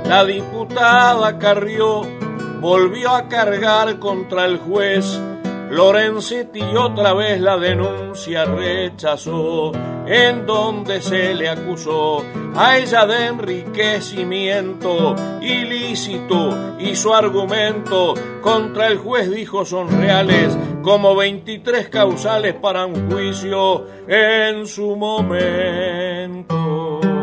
La diputada Carrió volvió a cargar contra el juez. Lorenzetti otra vez la denuncia rechazó, en donde se le acusó a ella de enriquecimiento ilícito, y su argumento contra el juez dijo son reales como 23 causales para un juicio en su momento.